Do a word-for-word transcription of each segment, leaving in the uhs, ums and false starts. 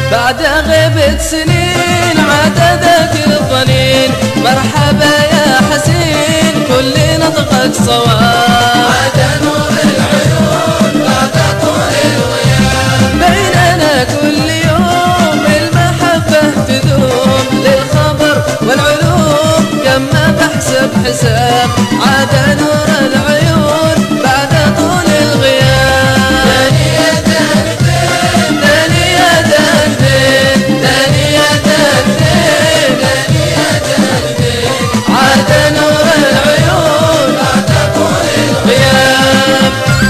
بعد غيبة سنين عاد ذاك الظنين. مرحبا يا حسين كل نطقك صواب، عاد نور العيون بعد طول الغياب. بيننا كل يوم المحبة تذوب، للخبر والعلوم كما بحسب حساب. عاد نور العيون بعد طول الغياب. ثانية الدين ثانية الدين ثانية الدين ثانية الدين عاد نور العيون بعد طول غياب.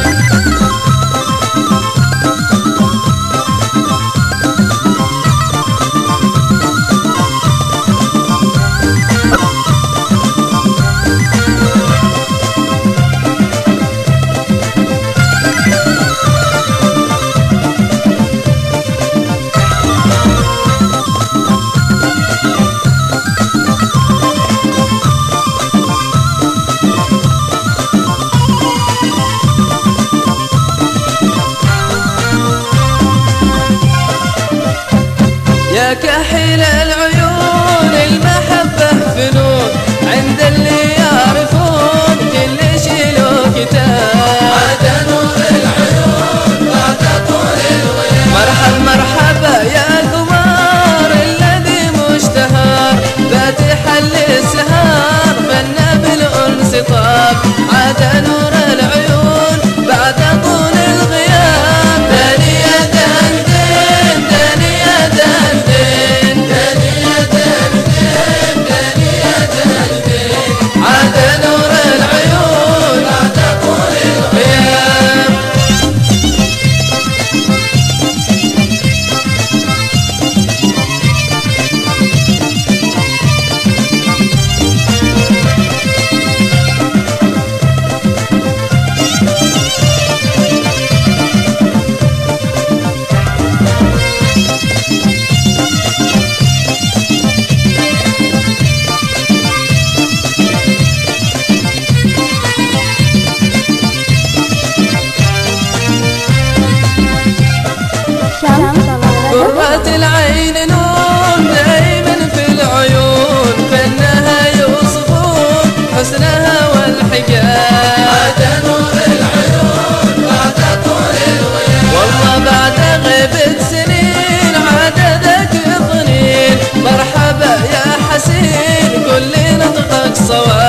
يا كحيل العيون المحبة فنون، عند اللي يعرفون كل شي له كتاب. عاد نور العيون بعد طول الغياب. مرحب مرحبا يا قمر الذي مشتهر، فاتح السهار فن بالأنس طاب. عاد نور العيون بعد طول الغياب. ثانية الدين ثانية الدين ثانية الدين ثانية الدين عاد نور العيون بعد طول الغياب. غياب. قرة العين نور دايما في العيون، فانها يوصفون حسنها والحجاب. عاد نور العيون بعد طول الغياب. والله بعد غيبة سنين عاد ذاك الظنين. مرحبا يا حسين كل نطقك صواب.